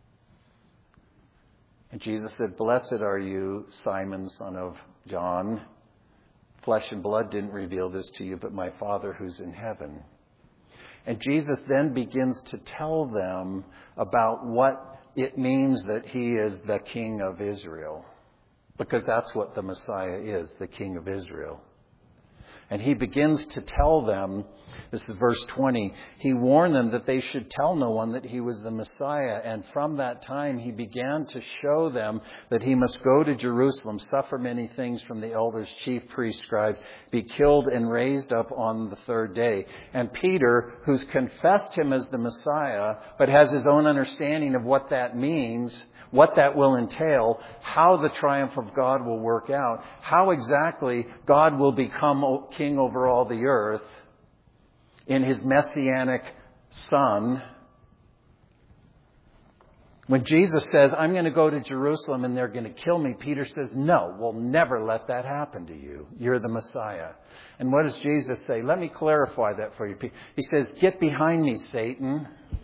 And Jesus said, blessed are you, Simon, son of John. Flesh and blood didn't reveal this to you, but my Father who's in heaven. And Jesus then begins to tell them about what it means that he is the King of Israel. Because that's what the Messiah is, the King of Israel. And he begins to tell them, this is verse twenty, he warned them that they should tell no one that he was the Messiah. And from that time he began to show them that he must go to Jerusalem, suffer many things from the elders, chief priests, scribes, be killed and raised up on the third day. And Peter, who's confessed him as the Messiah, but has his own understanding of what that means, what that will entail, how the triumph of God will work out, how exactly God will become king over all the earth in his messianic Son. When Jesus says, I'm going to go to Jerusalem and they're going to kill me, Peter says, no, we'll never let that happen to you. You're the Messiah. And what does Jesus say? Let me clarify that for you. He says, get behind me, Satan.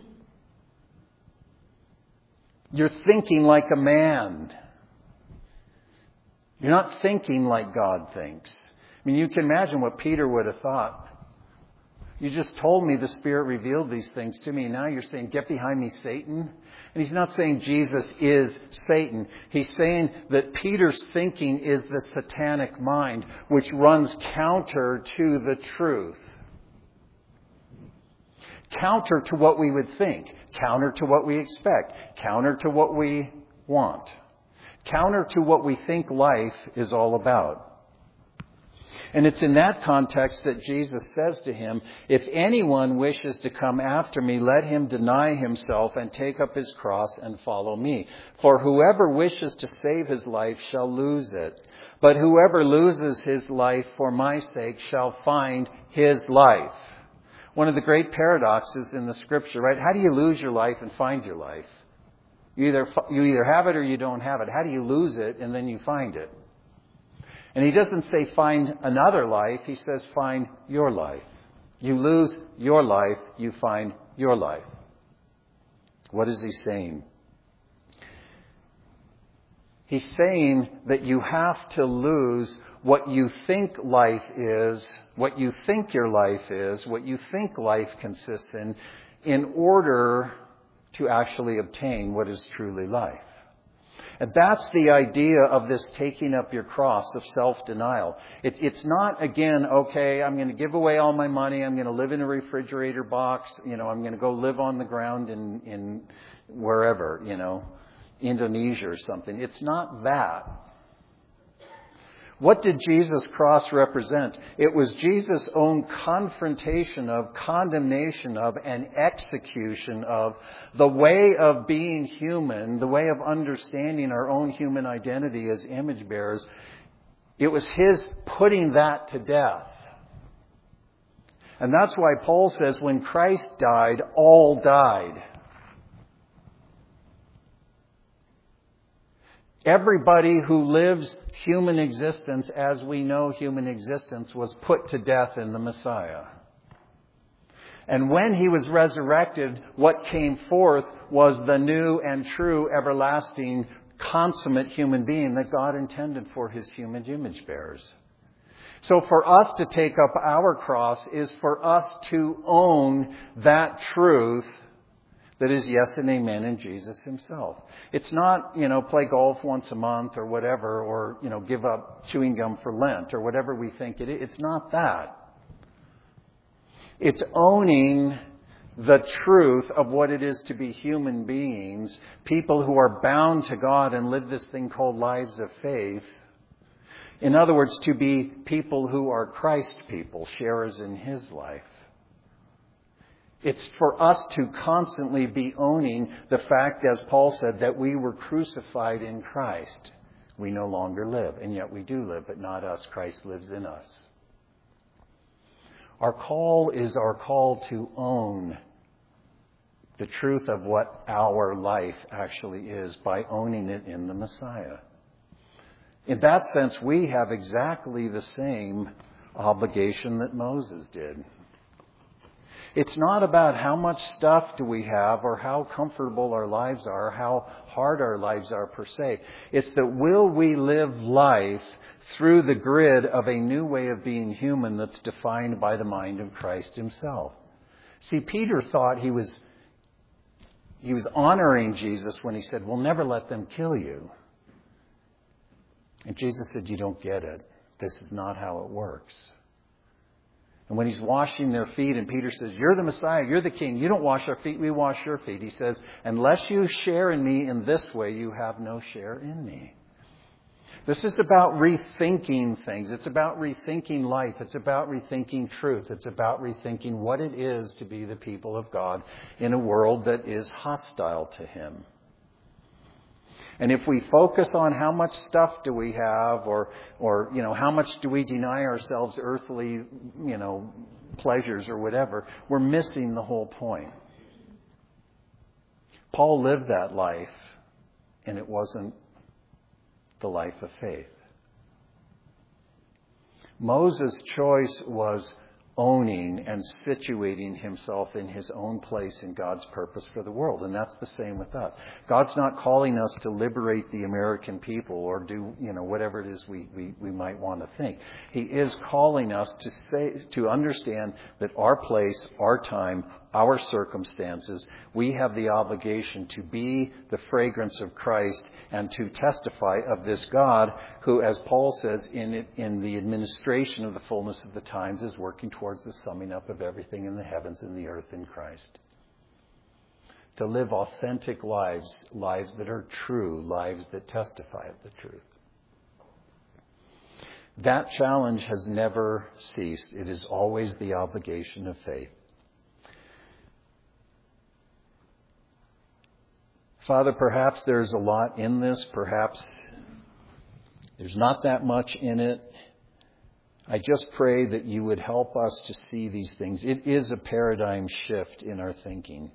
You're thinking like a man. You're not thinking like God thinks. I mean, you can imagine what Peter would have thought. You just told me the Spirit revealed these things to me. Now you're saying, get behind me, Satan. And he's not saying Jesus is Satan. He's saying that Peter's thinking is the satanic mind, which runs counter to the truth. Counter to what we would think. Counter to what we expect. Counter to what we want. Counter to what we think life is all about. And it's in that context that Jesus says to him, if anyone wishes to come after me, let him deny himself and take up his cross and follow me. For whoever wishes to save his life shall lose it. But whoever loses his life for my sake shall find his life. One of the great paradoxes in the Scripture, right? How do you lose your life and find your life? You either, you either have it or you don't have it. How do you lose it and then you find it? And he doesn't say find another life. He says find your life. You lose your life, you find your life. What is he saying? He's saying that you have to lose what you think life is, what you think your life is, what you think life consists in, in order to actually obtain what is truly life. And that's the idea of this taking up your cross of self-denial. It, it's not, again, okay, I'm going to give away all my money. I'm going to live in a refrigerator box. You know, I'm going to go live on the ground in, in wherever, you know, Indonesia or something. It's not that. What did Jesus' cross represent? It was Jesus' own confrontation of, condemnation of, and execution of the way of being human, the way of understanding our own human identity as image bearers. It was his putting that to death. And that's why Paul says when Christ died, all died. Everybody who lives human existence as we know human existence was put to death in the Messiah. And when he was resurrected, what came forth was the new and true, everlasting, consummate human being that God intended for his human image bearers. So for us to take up our cross is for us to own that truth that is yes and amen in Jesus himself. It's not, you know, play golf once a month or whatever, or, you know, give up chewing gum for Lent or whatever we think it is. It's not that. It's owning the truth of what it is to be human beings, people who are bound to God and live this thing called lives of faith. In other words, to be people who are Christ people, sharers in his life. It's for us to constantly be owning the fact, as Paul said, that we were crucified in Christ. We no longer live, and yet we do live, but not us. Christ lives in us. Our call is our call to own the truth of what our life actually is by owning it in the Messiah. In that sense, we have exactly the same obligation that Moses did. It's not about how much stuff do we have or how comfortable our lives are, how hard our lives are per se. It's that will we live life through the grid of a new way of being human that's defined by the mind of Christ himself. See, Peter thought he was, he was honoring Jesus when he said, we'll never let them kill you. And Jesus said, you don't get it. This is not how it works. And when he's washing their feet and Peter says, you're the Messiah, you're the King, you don't wash our feet, we wash your feet. He says, unless you share in me in this way, you have no share in me. This is about rethinking things. It's about rethinking life. It's about rethinking truth. It's about rethinking what it is to be the people of God in a world that is hostile to him. And if we focus on how much stuff do we have, or, or, you know, how much do we deny ourselves earthly, you know, pleasures or whatever, we're missing the whole point. Paul lived that life, and it wasn't the life of faith. Moses' choice was owning and situating himself in his own place in God's purpose for the world. And that's the same with us. God's not calling us to liberate the American people or do, you know, whatever it is we, we, we might want to think. He is calling us to say, to understand that our place, our time, our circumstances, we have the obligation to be the fragrance of Christ and to testify of this God who, as Paul says, in it, in the administration of the fullness of the times is working towards the summing up of everything in the heavens and the earth in Christ. To live authentic lives, lives that are true, lives that testify of the truth. That challenge has never ceased. It is always the obligation of faith. Father, perhaps there's a lot in this. Perhaps there's not that much in it. I just pray that you would help us to see these things. It is a paradigm shift in our thinking.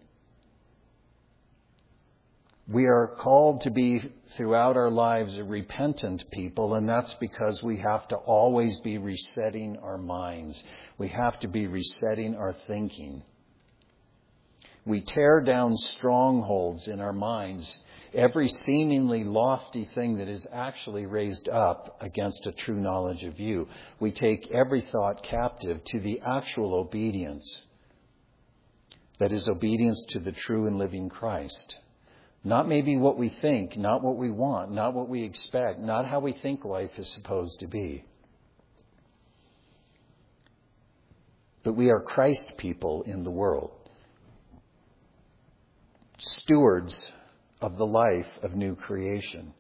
We are called to be, throughout our lives, a repentant people, and that's because we have to always be resetting our minds. We have to be resetting our thinking. We tear down strongholds in our minds, every seemingly lofty thing that is actually raised up against a true knowledge of you. We take every thought captive to the actual obedience, that is obedience to the true and living Christ. Not maybe what we think, not what we want, not what we expect, not how we think life is supposed to be. But we are Christ people in the world, stewards of the life of new creation.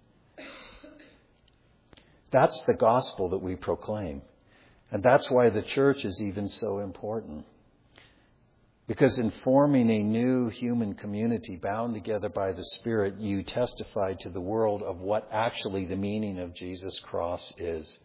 That's the gospel that we proclaim. And that's why the church is even so important. Because in forming a new human community bound together by the Spirit, you testify to the world of what actually the meaning of Jesus' cross is.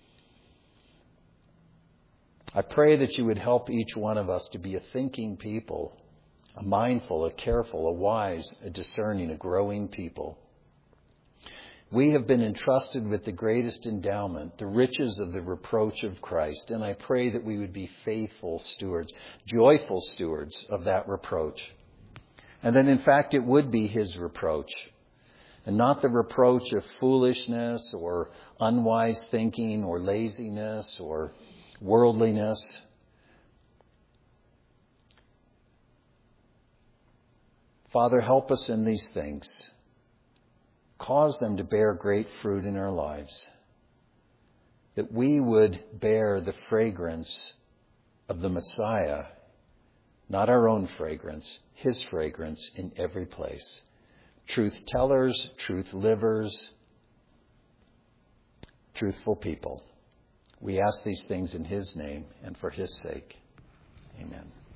I pray that you would help each one of us to be a thinking people, a mindful, a careful, a wise, a discerning, a growing people. We have been entrusted with the greatest endowment, the riches of the reproach of Christ, and I pray that we would be faithful stewards, joyful stewards of that reproach. And that in fact it would be his reproach, and not the reproach of foolishness or unwise thinking or laziness or worldliness. Father, help us in these things. Cause them to bear great fruit in our lives. That we would bear the fragrance of the Messiah, not our own fragrance, his fragrance in every place. Truth tellers, truth livers, truthful people. We ask these things in his name and for his sake. Amen.